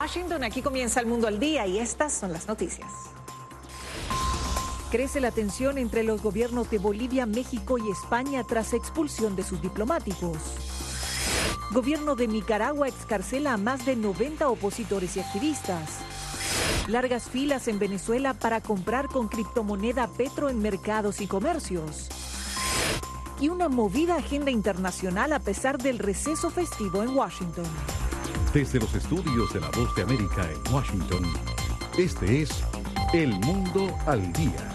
Washington, aquí comienza El Mundo al Día y estas son las noticias. Crece la tensión entre los gobiernos de Bolivia, México y España tras expulsión de sus diplomáticos. Gobierno de Nicaragua excarcela a más de 90 opositores y activistas. Largas filas en Venezuela para comprar con criptomoneda Petro en mercados y comercios. Y una movida agenda internacional a pesar del receso festivo en Washington. Desde los estudios de La Voz de América en Washington, este es El Mundo al Día.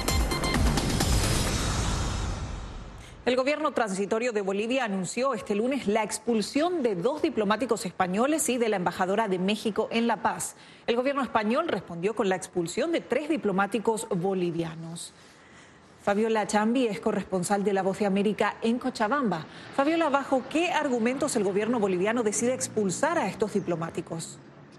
El gobierno transitorio de Bolivia anunció este lunes la expulsión de 2 diplomáticos españoles y de la embajadora de México en La Paz. El gobierno español respondió con la expulsión de 3 diplomáticos bolivianos. Fabiola Chambi es corresponsal de La Voz de América en Cochabamba. Fabiola, ¿bajo qué argumentos el gobierno boliviano decide expulsar a estos diplomáticos?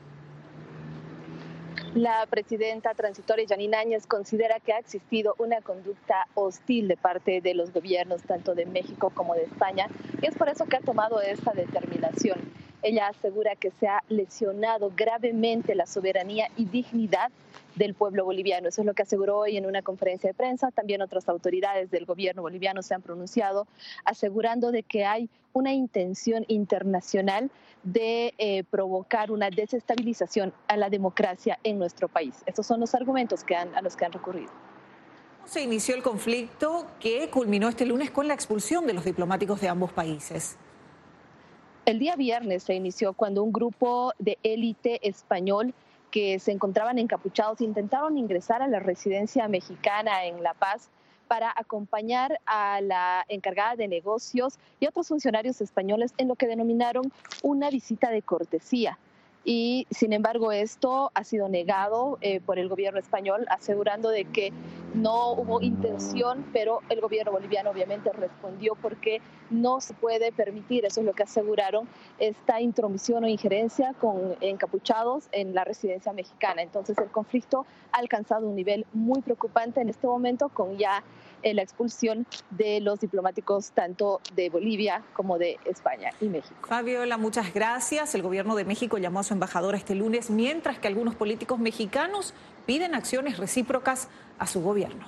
La presidenta transitoria Yanine Áñez considera que ha existido una conducta hostil de parte de los gobiernos tanto de México como de España y es por eso que ha tomado esta determinación. Ella asegura que se ha lesionado gravemente la soberanía y dignidad del pueblo boliviano. Eso es lo que aseguró hoy en una conferencia de prensa. También otras autoridades del gobierno boliviano se han pronunciado asegurando de que hay una intención internacional de provocar una desestabilización a la democracia en nuestro país. Estos son los argumentos a los que han recurrido. ¿Cómo se inició el conflicto que culminó este lunes con la expulsión de los diplomáticos de ambos países? El día viernes se inició cuando un grupo de élite español que se encontraban encapuchados intentaron ingresar a la residencia mexicana en La Paz para acompañar a la encargada de negocios y otros funcionarios españoles en lo que denominaron una visita de cortesía. Y sin embargo esto ha sido negado por el gobierno español, asegurando de que no hubo intención, pero el gobierno boliviano obviamente respondió porque no se puede permitir, eso es lo que aseguraron, esta intromisión o injerencia con encapuchados en la residencia mexicana. Entonces el conflicto ha alcanzado un nivel muy preocupante en este momento con ya la expulsión de los diplomáticos tanto de Bolivia como de España y México. Fabiola, muchas gracias. El gobierno de México llamó a su embajadora este lunes, mientras que algunos políticos mexicanos piden acciones recíprocas a su gobierno.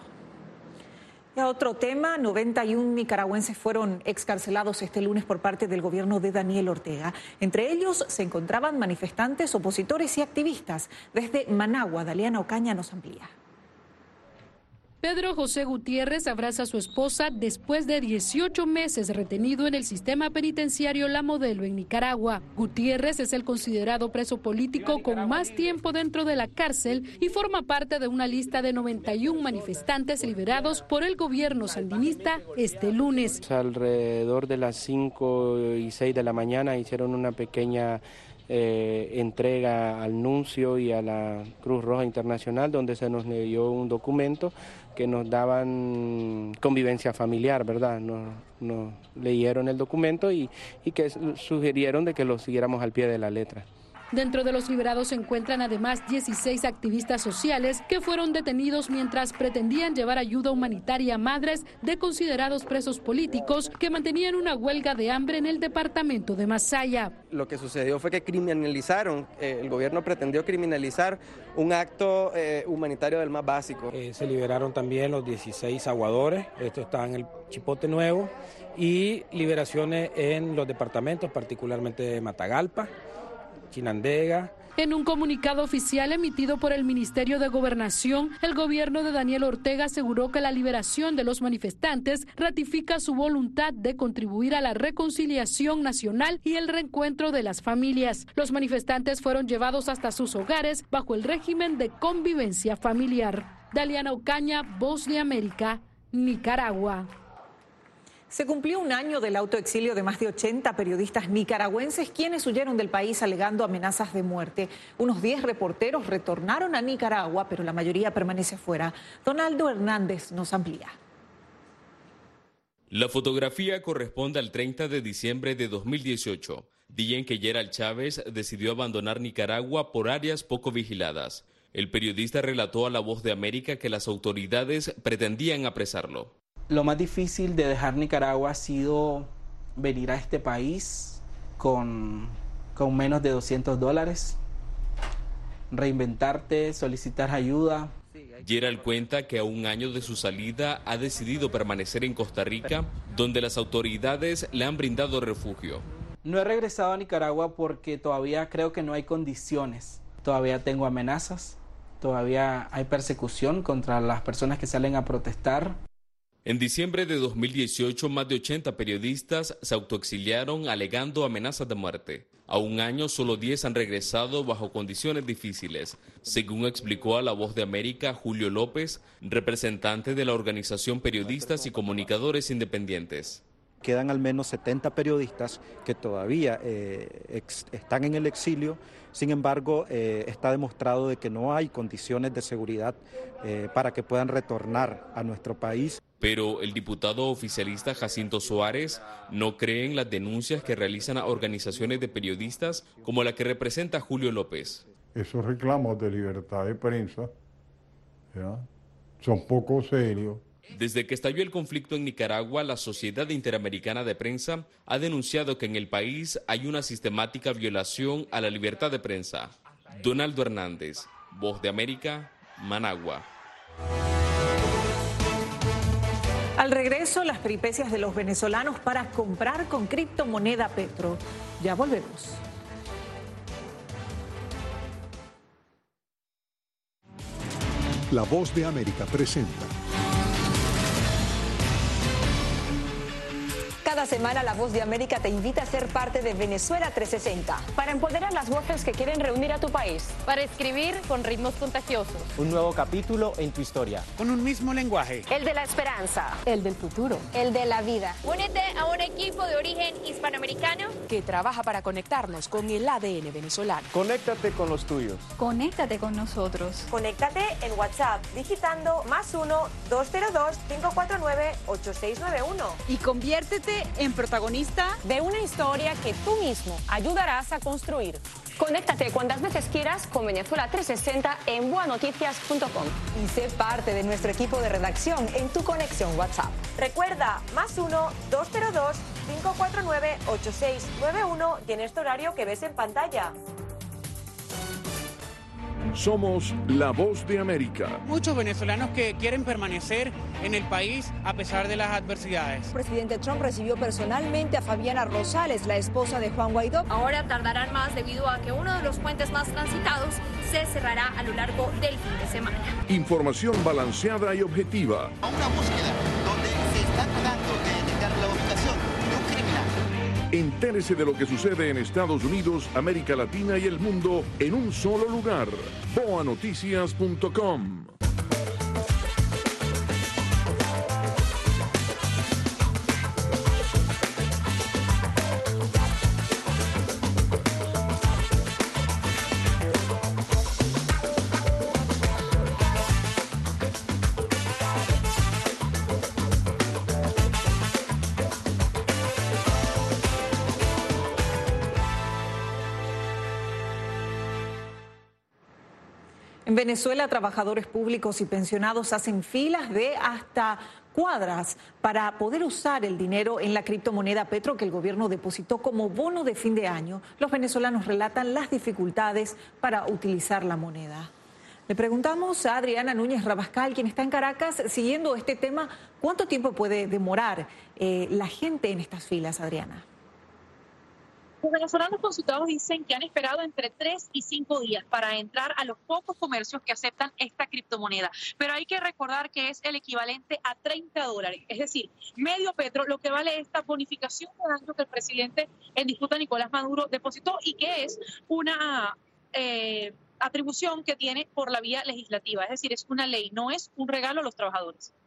Y a otro tema, 91 nicaragüenses fueron excarcelados este lunes por parte del gobierno de Daniel Ortega. Entre ellos se encontraban manifestantes, opositores y activistas. Desde Managua, Daliana Ocaña nos amplía. Pedro José Gutiérrez abraza a su esposa después de 18 meses retenido en el sistema penitenciario La Modelo en Nicaragua. Gutiérrez es el considerado preso político con más tiempo dentro de la cárcel y forma parte de una lista de 91 manifestantes liberados por el gobierno sandinista este lunes. Alrededor de las 5 y 6 de la mañana hicieron una pequeña entrega al nuncio y a la Cruz Roja Internacional, donde se nos dio un documento que nos daban convivencia familiar, ¿verdad? Nos leyeron el documento y que sugirieron de que lo siguiéramos al pie de la letra. Dentro de los liberados se encuentran además 16 activistas sociales que fueron detenidos mientras pretendían llevar ayuda humanitaria a madres de considerados presos políticos que mantenían una huelga de hambre en el departamento de Masaya. Lo que sucedió fue que criminalizaron, el gobierno pretendió criminalizar un acto humanitario del más básico. Se liberaron también los 16 aguadores, esto está en el Chipote Nuevo, y liberaciones en los departamentos, particularmente de Matagalpa, Chinandega. En un comunicado oficial emitido por el Ministerio de Gobernación, el gobierno de Daniel Ortega aseguró que la liberación de los manifestantes ratifica su voluntad de contribuir a la reconciliación nacional y el reencuentro de las familias. Los manifestantes fueron llevados hasta sus hogares bajo el régimen de convivencia familiar. Daliana Ocaña, Voz de América, Nicaragua. Se cumplió un año del autoexilio de más de 80 periodistas nicaragüenses quienes huyeron del país alegando amenazas de muerte. Unos 10 reporteros retornaron a Nicaragua, pero la mayoría permanece fuera. Donaldo Hernández nos amplía. La fotografía corresponde al 30 de diciembre de 2018, día en que Gerald Chávez decidió abandonar Nicaragua por áreas poco vigiladas. El periodista relató a La Voz de América que las autoridades pretendían apresarlo. Lo más difícil de dejar Nicaragua ha sido venir a este país con menos de $200. reinventarte, solicitar ayuda. Gerald cuenta que a un año de su salida ha decidido permanecer en Costa Rica, donde las autoridades le han brindado refugio. No he regresado a Nicaragua porque todavía creo que no hay condiciones. Todavía tengo amenazas, todavía hay persecución contra las personas que salen a protestar. En diciembre de 2018, más de 80 periodistas se autoexiliaron alegando amenazas de muerte. A un año, solo 10 han regresado bajo condiciones difíciles, según explicó a La Voz de América Julio López, representante de la organización Periodistas y Comunicadores Independientes. Quedan al menos 70 periodistas que todavía están en el exilio. Sin embargo, está demostrado de que no hay condiciones de seguridad para que puedan retornar a nuestro país. Pero el diputado oficialista Jacinto Suárez no cree en las denuncias que realizan a organizaciones de periodistas como la que representa Julio López. Esos reclamos de libertad de prensa, ¿ya?, son poco serios. Desde que estalló el conflicto en Nicaragua, la Sociedad Interamericana de Prensa ha denunciado que en el país hay una sistemática violación a la libertad de prensa. Donaldo Hernández, Voz de América, Managua. Al regreso, las peripecias de los venezolanos para comprar con criptomoneda Petro. Ya volvemos. La Voz de América presenta. Cada semana La Voz de América te invita a ser parte de Venezuela 360. Para empoderar las voces que quieren reunir a tu país. Para escribir con ritmos contagiosos. Un nuevo capítulo en tu historia. Con un mismo lenguaje. El de la esperanza. El del futuro. El de la vida. Únete a un equipo de origen hispanoamericano que trabaja para conectarnos con el ADN venezolano. Conéctate con los tuyos. Conéctate con nosotros. Conéctate en WhatsApp digitando +1 202 549 8691. Y conviértete en protagonista de una historia que tú mismo ayudarás a construir. Conéctate cuantas veces quieras con Venezuela 360 en boanoticias.com. Y sé parte de nuestro equipo de redacción en tu conexión WhatsApp. Recuerda, +1 202 549 8691 y en este horario que ves en pantalla. Somos La Voz de América. Muchos venezolanos que quieren permanecer en el país a pesar de las adversidades. El presidente Trump recibió personalmente a Fabiana Rosales, la esposa de Juan Guaidó. Ahora tardarán más debido a que uno de los puentes más transitados se cerrará a lo largo del fin de semana. Información balanceada y objetiva. A una búsqueda donde se está tratando de detectar la ubicación de un criminal. Entérese de lo que sucede en Estados Unidos, América Latina y el mundo en un solo lugar. boanoticias.com. En Venezuela, trabajadores públicos y pensionados hacen filas de hasta cuadras para poder usar el dinero en la criptomoneda Petro que el gobierno depositó como bono de fin de año. Los venezolanos relatan las dificultades para utilizar la moneda. Le preguntamos a Adriana Núñez Rabascal, quien está en Caracas siguiendo este tema. ¿Cuánto tiempo puede demorar la gente en estas filas, Adriana? Los venezolanos consultados dicen que han esperado entre 3 y 5 días para entrar a los pocos comercios que aceptan esta criptomoneda. Pero hay que recordar que es el equivalente a $30, es decir, medio petro, lo que vale esta bonificación de daño que el presidente en disputa Nicolás Maduro depositó y que es una atribución que tiene por la vía legislativa. Es decir, es una ley, no es un regalo a los trabajadores.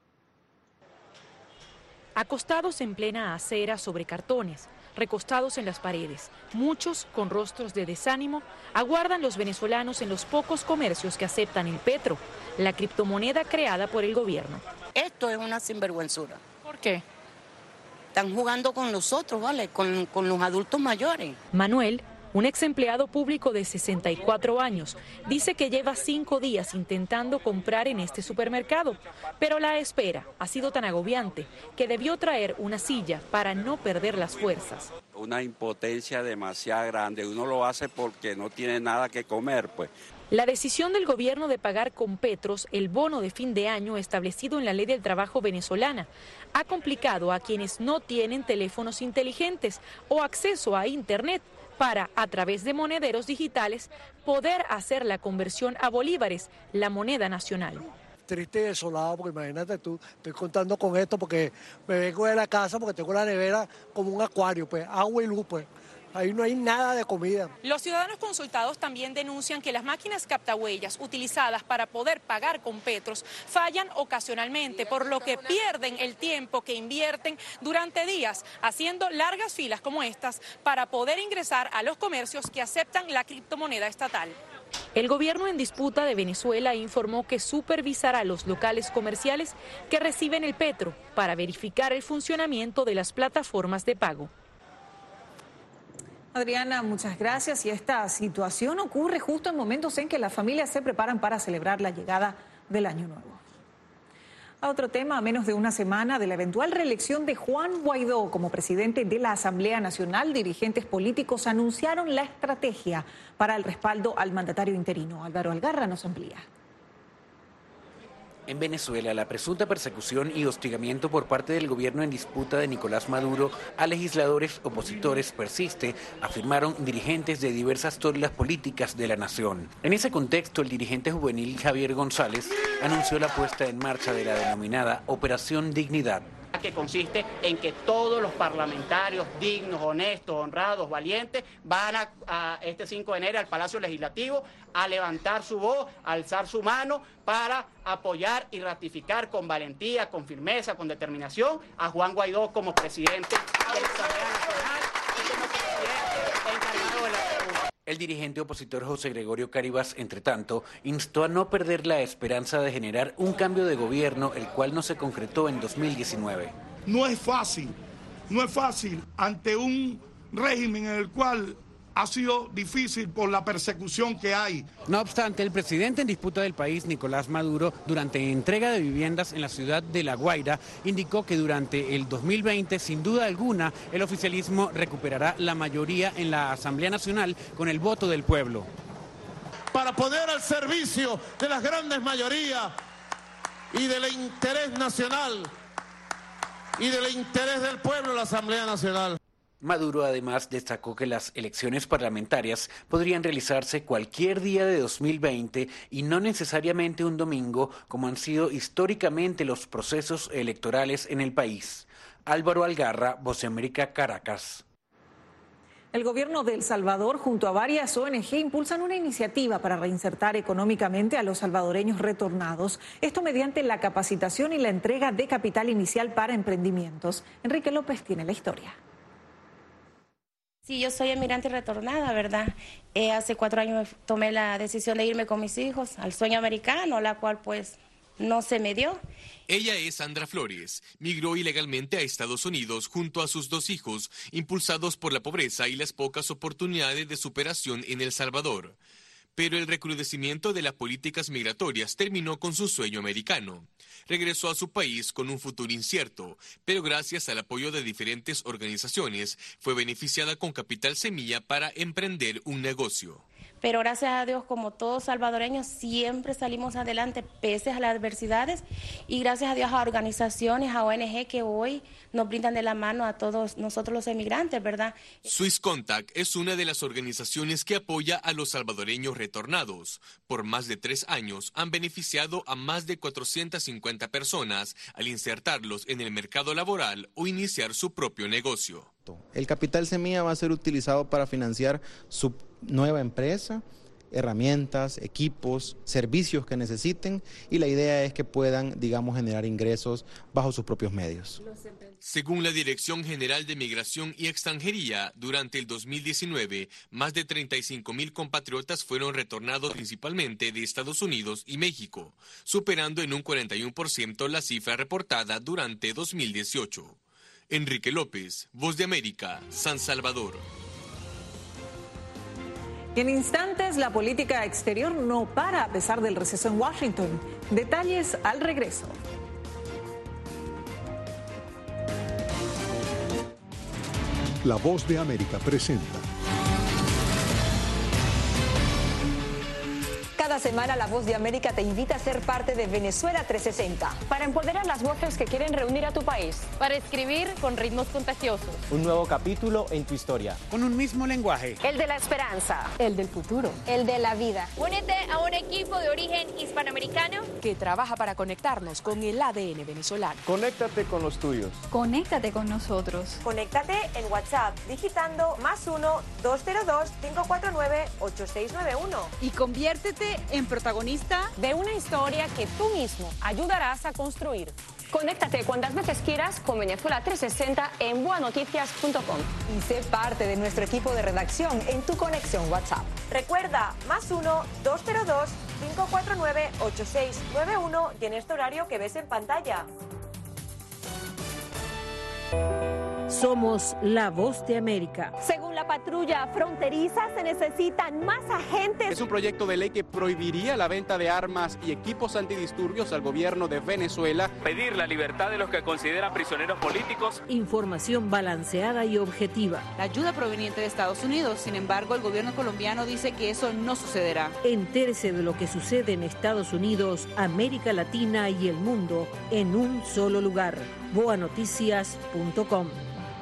Acostados en plena acera sobre cartones, recostados en las paredes, muchos con rostros de desánimo, aguardan los venezolanos en los pocos comercios que aceptan el petro, la criptomoneda creada por el gobierno. Esto es una sinvergüenzura. ¿Por qué? Están jugando con nosotros, ¿vale? Con los adultos mayores. Manuel Un ex empleado público de 64 años dice que lleva 5 días intentando comprar en este supermercado, pero la espera ha sido tan agobiante que debió traer una silla para no perder las fuerzas. Una impotencia demasiado grande, uno lo hace porque no tiene nada que comer, pues. La decisión del gobierno de pagar con Petros el bono de fin de año establecido en la Ley del Trabajo venezolana ha complicado a quienes no tienen teléfonos inteligentes o acceso a Internet para, a través de monederos digitales, poder hacer la conversión a bolívares, la moneda nacional. Triste y desolado, porque imagínate tú, estoy contando con esto porque me vengo de la casa porque tengo la nevera como un acuario, pues agua y luz, pues. Ahí no hay nada de comida. Los ciudadanos consultados también denuncian que las máquinas captahuellas utilizadas para poder pagar con Petros fallan ocasionalmente, por lo que pierden el tiempo que invierten durante días haciendo largas filas como estas para poder ingresar a los comercios que aceptan la criptomoneda estatal. El gobierno en disputa de Venezuela informó que supervisará los locales comerciales que reciben el Petro para verificar el funcionamiento de las plataformas de pago. Adriana, muchas gracias. Y esta situación ocurre justo en momentos en que las familias se preparan para celebrar la llegada del Año Nuevo. A otro tema, a menos de una semana de la eventual reelección de Juan Guaidó como presidente de la Asamblea Nacional, dirigentes políticos anunciaron la estrategia para el respaldo al mandatario interino. Álvaro Algarra nos amplía. En Venezuela, la presunta persecución y hostigamiento por parte del gobierno en disputa de Nicolás Maduro a legisladores opositores persiste, afirmaron dirigentes de diversas tórilas políticas de la nación. En ese contexto, el dirigente juvenil Javier González anunció la puesta en marcha de la denominada Operación Dignidad, que consiste en que todos los parlamentarios dignos, honestos, honrados, valientes van a este 5 de enero al Palacio Legislativo a levantar su voz, a alzar su mano para apoyar y ratificar con valentía, con firmeza, con determinación a Juan Guaidó como presidente de la Asamblea Nacional y como presidente encargado de la República. El dirigente opositor José Gregorio Caribas, entre tanto, instó a no perder la esperanza de generar un cambio de gobierno, el cual no se concretó en 2019. No es fácil ante un régimen en el cual ha sido difícil por la persecución que hay. No obstante, el presidente en disputa del país, Nicolás Maduro, durante entrega de viviendas en la ciudad de La Guaira, indicó que durante el 2020, sin duda alguna, el oficialismo recuperará la mayoría en la Asamblea Nacional con el voto del pueblo. Para poner al servicio de las grandes mayorías y del interés nacional y del interés del pueblo la Asamblea Nacional. Maduro además destacó que las elecciones parlamentarias podrían realizarse cualquier día de 2020 y no necesariamente un domingo, como han sido históricamente los procesos electorales en el país. Álvaro Algarra, Voz de América, Caracas. El gobierno de El Salvador, junto a varias ONG, impulsan una iniciativa para reinsertar económicamente a los salvadoreños retornados. Esto mediante la capacitación y la entrega de capital inicial para emprendimientos. Enrique López tiene la historia. Sí, yo soy emigrante retornada, ¿verdad? Hace 4 años tomé la decisión de irme con mis hijos al sueño americano, la cual pues no se me dio. Ella es Sandra Flores. Migró ilegalmente a Estados Unidos junto a sus 2 hijos, impulsados por la pobreza y las pocas oportunidades de superación en El Salvador. Pero el recrudecimiento de las políticas migratorias terminó con su sueño americano. Regresó a su país con un futuro incierto, pero gracias al apoyo de diferentes organizaciones, fue beneficiada con capital semilla para emprender un negocio. Pero gracias a Dios, como todos salvadoreños, siempre salimos adelante pese a las adversidades y gracias a Dios a organizaciones, a ONG que hoy nos brindan de la mano a todos nosotros los emigrantes, ¿verdad? Swiss Contact es una de las organizaciones que apoya a los salvadoreños retornados. Por más de 3 años han beneficiado a más de 450 personas al insertarlos en el mercado laboral o iniciar su propio negocio. El capital semilla va a ser utilizado para financiar su nueva empresa, herramientas, equipos, servicios que necesiten y la idea es que puedan, digamos, generar ingresos bajo sus propios medios. Según la Dirección General de Migración y Extranjería, durante el 2019, más de 35,000 compatriotas fueron retornados principalmente de Estados Unidos y México, superando en un 41% la cifra reportada durante 2018. Enrique López, Voz de América, San Salvador. Y en instantes, la política exterior no para a pesar del receso en Washington. Detalles al regreso. La Voz de América presenta. Cada semana La Voz de América te invita a ser parte de Venezuela 360. Para empoderar las voces que quieren reunir a tu país. Para escribir con ritmos contagiosos. Un nuevo capítulo en tu historia. Con un mismo lenguaje. El de la esperanza. El del futuro. El de la vida. Únete a un equipo de origen hispanoamericano que trabaja para conectarnos con el ADN venezolano. Conéctate con los tuyos. Conéctate con nosotros. Conéctate en WhatsApp digitando +1-202-549-8691. Y conviértete en protagonista de una historia que tú mismo ayudarás a construir. Conéctate cuantas veces quieras con Venezuela 360 en buanoticias.com. Y sé parte de nuestro equipo de redacción en tu conexión WhatsApp. Recuerda, +1-202-549-8691 y en este horario que ves en pantalla. Somos la Voz de América. Según la patrulla fronteriza, se necesitan más agentes. Es un proyecto de ley que prohibiría la venta de armas y equipos antidisturbios al gobierno de Venezuela. Pedir la libertad de los que consideran prisioneros políticos. Información balanceada y objetiva. La ayuda proveniente de Estados Unidos. Sin embargo, el gobierno colombiano dice que eso no sucederá. Entérese de lo que sucede en Estados Unidos, América Latina y el mundo en un solo lugar. Buanoticias.com.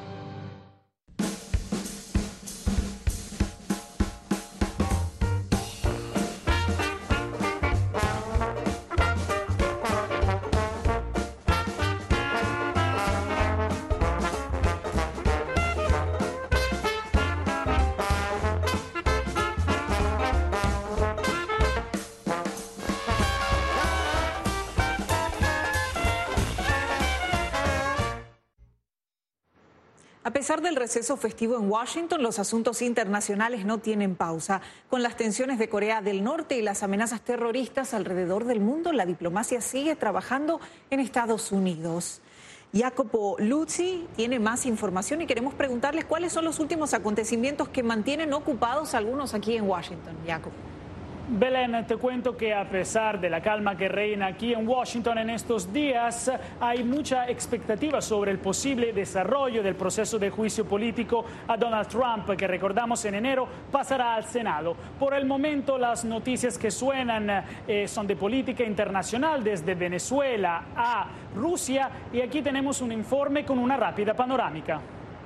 A pesar del receso festivo en Washington, los asuntos internacionales no tienen pausa. Con las tensiones de Corea del Norte y las amenazas terroristas alrededor del mundo, la diplomacia sigue trabajando en Estados Unidos. Jacopo Luzzi tiene más información y queremos preguntarles cuáles son los últimos acontecimientos que mantienen ocupados algunos aquí en Washington. Jacopo. Belén, te cuento que a pesar de la calma que reina aquí en Washington en estos días, hay mucha expectativa sobre el posible desarrollo del proceso de juicio político a Donald Trump, que recordamos en enero pasará al Senado. Por el momento, las noticias que suenan son de política internacional, desde Venezuela a Rusia, y aquí tenemos un informe con una rápida panorámica.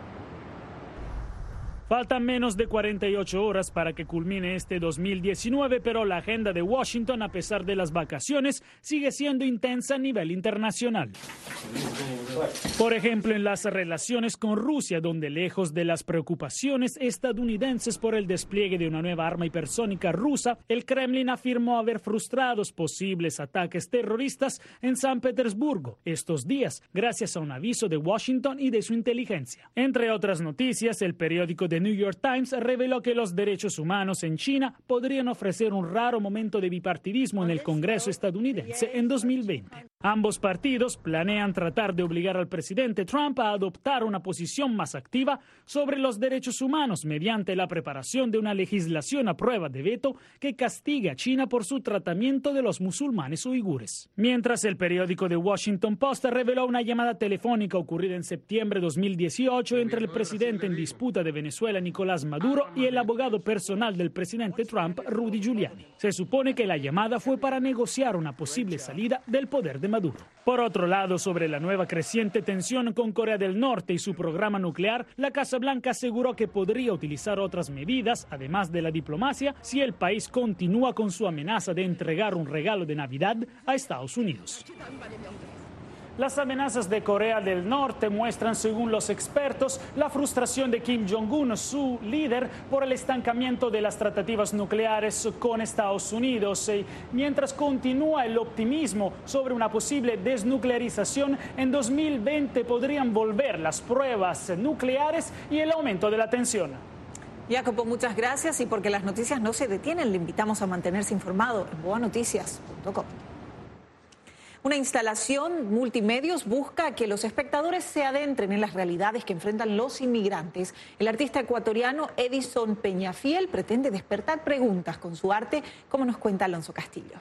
Faltan menos de 48 horas para que culmine este 2019, pero la agenda de Washington, a pesar de las vacaciones, sigue siendo intensa a nivel internacional. Por ejemplo, en las relaciones con Rusia, donde lejos de las preocupaciones estadounidenses por el despliegue de una nueva arma hipersónica rusa, el Kremlin afirmó haber frustrado posibles ataques terroristas en San Petersburgo estos días, gracias a un aviso de Washington y de su inteligencia. Entre otras noticias, el periódico The New York Times reveló que los derechos humanos en China podrían ofrecer un raro momento de bipartidismo en el Congreso estadounidense en 2020. Ambos partidos planean tratar de obligar al presidente Trump a adoptar una posición más activa sobre los derechos humanos mediante la preparación de una legislación a prueba de veto que castigue a China por su tratamiento de los musulmanes uigures. Mientras, el periódico The Washington Post reveló una llamada telefónica ocurrida en septiembre de 2018 entre el presidente en disputa de Venezuela, Nicolás Maduro, y el abogado personal del presidente Trump, Rudy Giuliani. Se supone que la llamada fue para negociar una posible salida del poder de Maduro. Por otro lado, sobre la nueva creciente tensión con Corea del Norte y su programa nuclear, la Casa Blanca aseguró que podría utilizar otras medidas, además de la diplomacia, si el país continúa con su amenaza de entregar un regalo de Navidad a Estados Unidos. Las amenazas de Corea del Norte muestran, según los expertos, la frustración de Kim Jong-un, su líder, por el estancamiento de las tratativas nucleares con Estados Unidos. Mientras continúa el optimismo sobre una posible desnuclearización, en 2020 podrían volver las pruebas nucleares y el aumento de la tensión. Jacopo, muchas gracias, y porque las noticias no se detienen, le invitamos a mantenerse informado en buanoticias.com. Una instalación multimedios busca que los espectadores se adentren en las realidades que enfrentan los inmigrantes. El artista ecuatoriano Edison Peñafiel pretende despertar preguntas con su arte, como nos cuenta Alonso Castillo.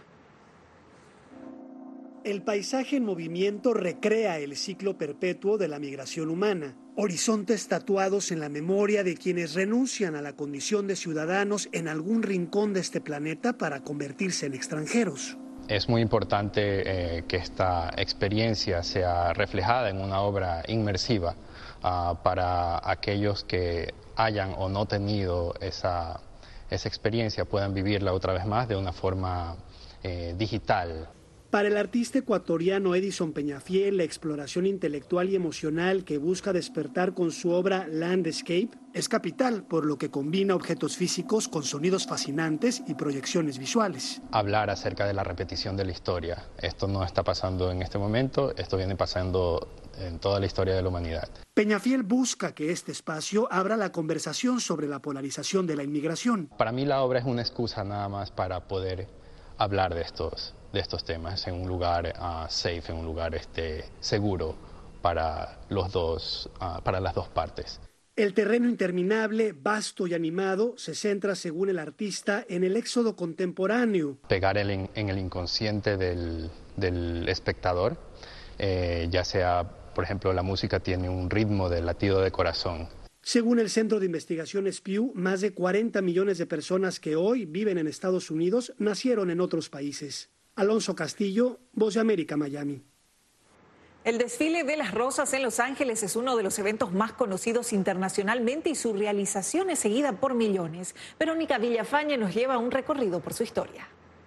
El paisaje en movimiento recrea el ciclo perpetuo de la migración humana. Horizontes tatuados en la memoria de quienes renuncian a la condición de ciudadanos en algún rincón de este planeta para convertirse en extranjeros. Es muy importante que esta experiencia sea reflejada en una obra inmersiva para aquellos que hayan o no tenido esa experiencia, puedan vivirla otra vez más de una forma digital. Para el artista ecuatoriano Edison Peñafiel, la exploración intelectual y emocional que busca despertar con su obra Landscape es capital, por lo que combina objetos físicos con sonidos fascinantes y proyecciones visuales. Hablar acerca de la repetición de la historia. Esto no está pasando en este momento, esto viene pasando en toda la historia de la humanidad. Peñafiel busca que este espacio abra la conversación sobre la polarización de la inmigración. Para mí la obra es una excusa nada más para poder hablar de estos temas en un lugar safe, en un lugar seguro para las dos partes. El terreno interminable, vasto y animado, se centra, según el artista, en el éxodo contemporáneo. Pegar en el inconsciente del espectador, ya sea, por ejemplo, la música tiene un ritmo de latido de corazón. Según el Centro de Investigaciones Pew, más de 40 millones de personas que hoy viven en Estados Unidos nacieron en otros países. Alonso Castillo, Voz de América, Miami. El desfile de las rosas en Los Ángeles es uno de los eventos más conocidos internacionalmente y su realización es seguida por millones. Verónica Villafañe nos lleva un recorrido por su historia.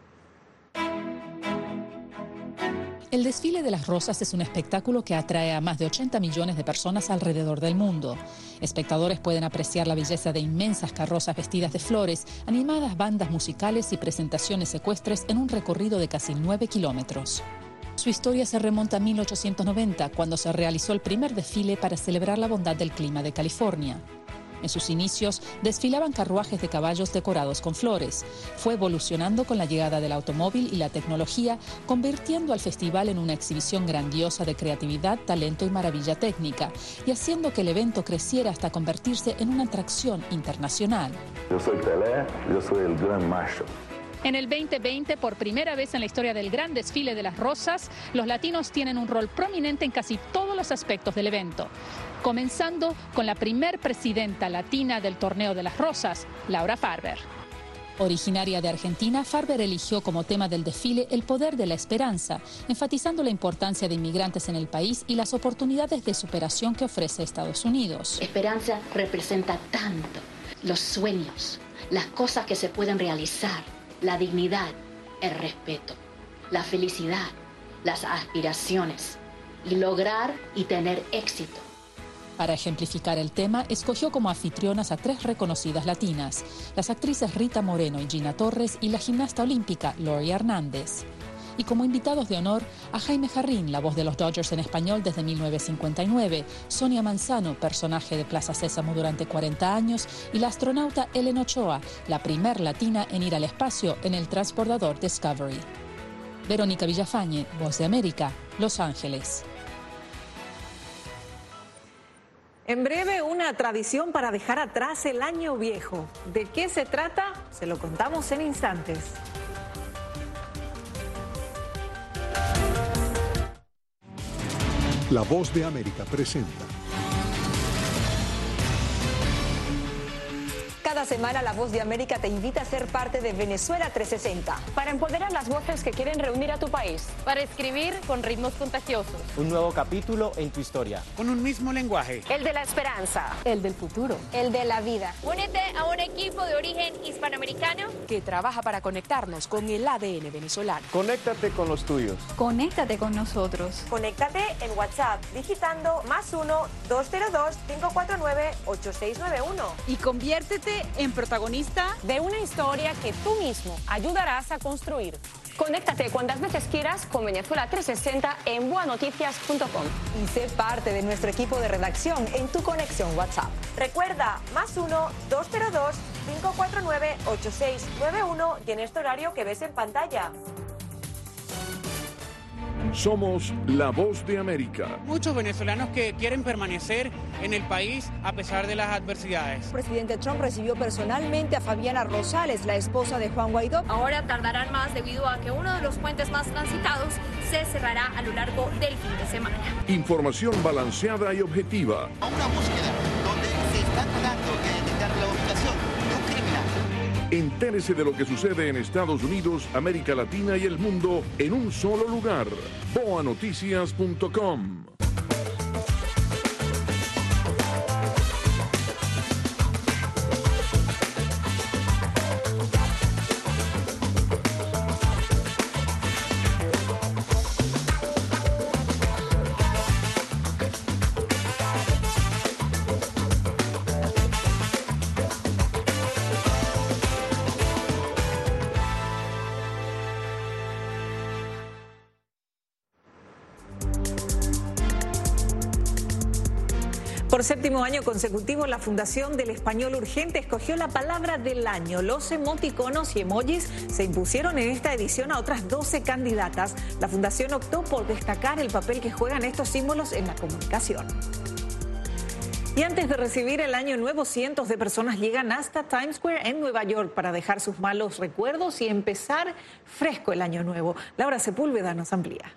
El desfile de las rosas es un espectáculo que atrae a más de 80 millones de personas alrededor del mundo. Espectadores pueden apreciar la belleza de inmensas carrozas vestidas de flores, animadas bandas musicales y presentaciones ecuestres en un recorrido de casi 9 kilómetros. Su historia se remonta a 1890, cuando se realizó el primer desfile para celebrar la bondad del clima de California. En sus inicios, desfilaban carruajes de caballos decorados con flores. Fue evolucionando con la llegada del automóvil y la tecnología, convirtiendo al festival en una exhibición grandiosa de creatividad, talento y maravilla técnica, y haciendo que el evento creciera hasta convertirse en una atracción internacional. Yo soy Pelé, yo soy el Gran Marshal. En el 2020, por primera vez en la historia del gran desfile de las rosas, los latinos tienen un rol prominente en casi todos los aspectos del evento. Comenzando con la primer presidenta latina del Torneo de las Rosas, Laura Farber. Originaria de Argentina, Farber eligió como tema del desfile el poder de la esperanza, enfatizando la importancia de inmigrantes en el país y las oportunidades de superación que ofrece Estados Unidos. Esperanza representa tanto: los sueños, las cosas que se pueden realizar, la dignidad, el respeto, la felicidad, las aspiraciones y lograr y tener éxito. Para ejemplificar el tema, escogió como anfitrionas a 3 reconocidas latinas, las actrices Rita Moreno y Gina Torres y la gimnasta olímpica Lori Hernández. Y como invitados de honor a Jaime Jarrín, la voz de los Dodgers en español desde 1959, Sonia Manzano, personaje de Plaza Sésamo durante 40 años, y la astronauta Ellen Ochoa, la primer latina en ir al espacio en el transbordador Discovery. Verónica Villafañe, Voz de América, Los Ángeles. En breve, una tradición para dejar atrás el año viejo. ¿De qué se trata? Se lo contamos en instantes. La Voz de América presenta. Cada semana La Voz de América te invita a ser parte de Venezuela 360. Para empoderar las voces que quieren reunir a tu país. Para escribir con ritmos contagiosos. Un nuevo capítulo en tu historia. Con un mismo lenguaje. El de la esperanza. El del futuro. El de la vida. Únete a un equipo de origen hispanoamericano que trabaja para conectarnos con el ADN venezolano. Conéctate con los tuyos. Conéctate con nosotros. Conéctate en WhatsApp digitando +1 202 549 8691. Y conviértete en protagonista de una historia que tú mismo ayudarás a construir. Conéctate cuantas veces quieras con Venezuela 360 en boanoticias.com. Y sé parte de nuestro equipo de redacción en tu conexión WhatsApp. Recuerda, +1 202 549 8691 y en este horario que ves en pantalla. Somos la voz de América. Muchos venezolanos que quieren permanecer en el país a pesar de las adversidades. El presidente Trump recibió personalmente a Fabiana Rosales, la esposa de Juan Guaidó. Ahora tardarán más debido a que uno de los puentes más transitados se cerrará a lo largo del fin de semana. Información balanceada y objetiva. Una búsqueda donde se está tratando de detectar la ubicación de un criminal. Entérese de lo que sucede en Estados Unidos, América Latina y el mundo en un solo lugar. boanoticias.com. Por séptimo año consecutivo, la Fundación del Español Urgente escogió la palabra del año. Los emoticonos y emojis se impusieron en esta edición a otras 12 candidatas. La Fundación optó por destacar el papel que juegan estos símbolos en la comunicación. Y antes de recibir el año nuevo, cientos de personas llegan hasta Times Square en Nueva York para dejar sus malos recuerdos y empezar fresco el año nuevo. Laura Sepúlveda nos amplía.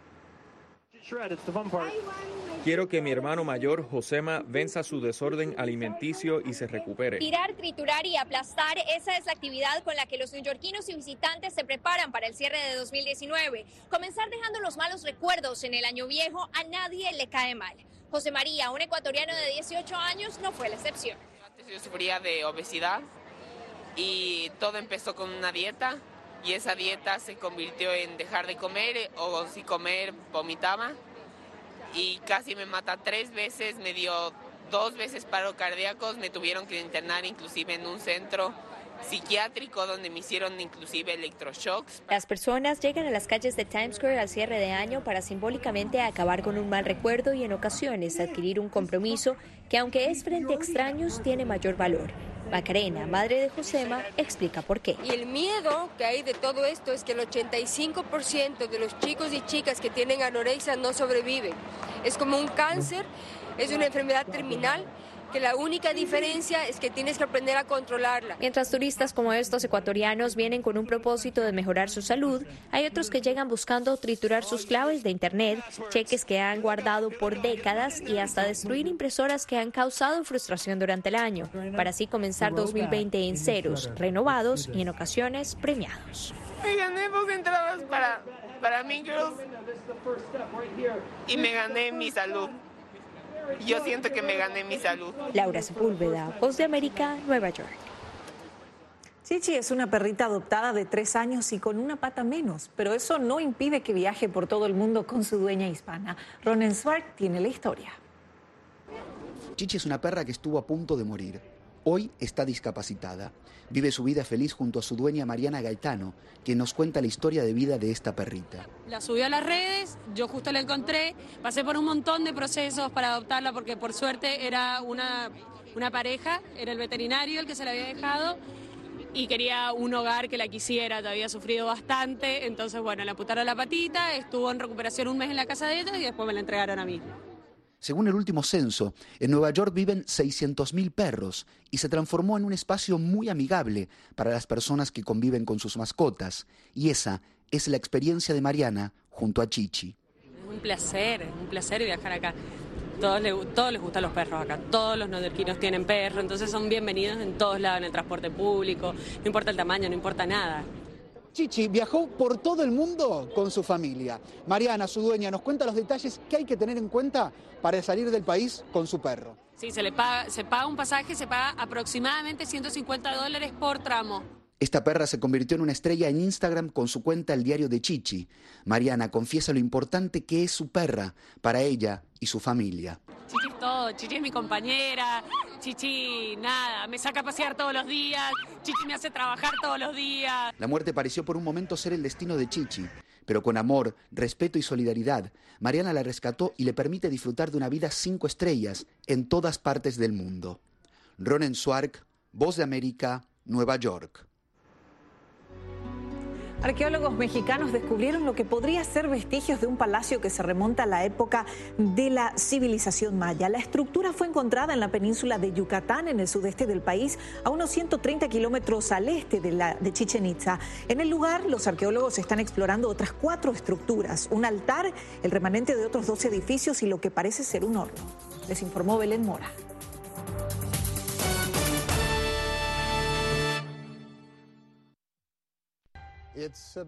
Quiero que mi hermano mayor, Josema, venza su desorden alimenticio y se recupere. Tirar, triturar y aplastar, esa es la actividad con la que los neoyorquinos y visitantes se preparan para el cierre de 2019. Comenzar dejando los malos recuerdos en el año viejo a nadie le cae mal. José María, un ecuatoriano de 18 años, no fue la excepción. Antes yo sufría de obesidad y todo empezó con una dieta y esa dieta se convirtió en dejar de comer o si comer vomitaba. Y casi me mata 3 veces, me dio 2 veces paro cardíacos, me tuvieron que internar inclusive en un centro psiquiátrico donde me hicieron inclusive electroshocks. Las personas llegan a las calles de Times Square al cierre de año para simbólicamente acabar con un mal recuerdo y en ocasiones adquirir un compromiso que, aunque es frente a extraños, tiene mayor valor. Macarena, madre de Josema, explica por qué. Y el miedo que hay de todo esto es que el 85% de los chicos y chicas que tienen anorexia no sobreviven. Es como un cáncer, es una enfermedad terminal, que la única diferencia es que tienes que aprender a controlarla. Mientras turistas como estos ecuatorianos vienen con un propósito de mejorar su salud, hay otros que llegan buscando triturar sus claves de internet, cheques que han guardado por décadas y hasta destruir impresoras que han causado frustración durante el año, para así comenzar 2020 en ceros, renovados y en ocasiones premiados. Me gané 2 entradas para Mean Girls y me gané mi salud. Yo siento que me gané mi salud. Laura Sepúlveda, Voz de América, Nueva York. Chichi es una perrita adoptada de 3 años y con una pata menos, pero eso no impide que viaje por todo el mundo con su dueña hispana. Ronen Swark tiene la historia. Chichi es una perra que estuvo a punto de morir. Hoy está discapacitada. Vive su vida feliz junto a su dueña Mariana Gaetano, quien nos cuenta la historia de vida de esta perrita. La subió a las redes, yo justo la encontré, pasé por un montón de procesos para adoptarla porque por suerte era una pareja, era el veterinario el que se la había dejado y quería un hogar que la quisiera, había sufrido bastante, entonces bueno, le amputaron la patita, estuvo en recuperación 1 mes en la casa de ella y después me la entregaron a mí. Según el último censo, en Nueva York viven 600.000 perros y se transformó en un espacio muy amigable para las personas que conviven con sus mascotas. Y esa es la experiencia de Mariana junto a Chichi. Es un placer viajar acá. Todos les gustan los perros acá, todos los neoyorquinos tienen perro, entonces son bienvenidos en todos lados, en el transporte público, no importa el tamaño, no importa nada. Chichi viajó por todo el mundo con su familia. Mariana, su dueña, nos cuenta los detalles que hay que tener en cuenta para salir del país con su perro. Sí, se paga un pasaje, se paga aproximadamente $150 por tramo. Esta perra se convirtió en una estrella en Instagram con su cuenta El Diario de Chichi. Mariana confiesa lo importante que es su perra para ella y su familia. Chichi es todo, Chichi es mi compañera, Chichi nada, me saca a pasear todos los días, Chichi me hace trabajar todos los días. La muerte pareció por un momento ser el destino de Chichi, pero con amor, respeto y solidaridad, Mariana la rescató y le permite disfrutar de una vida 5 estrellas en todas partes del mundo. Ronen Swark, Voz de América, Nueva York. Arqueólogos mexicanos descubrieron lo que podría ser vestigios de un palacio que se remonta a la época de la civilización maya. La estructura fue encontrada en la península de Yucatán, en el sudeste del país, a unos 130 kilómetros al este de Chichén Itzá. En el lugar, los arqueólogos están explorando otras 4 estructuras, un altar, el remanente de otros 2 edificios y lo que parece ser un horno. Les informó Belén Mora.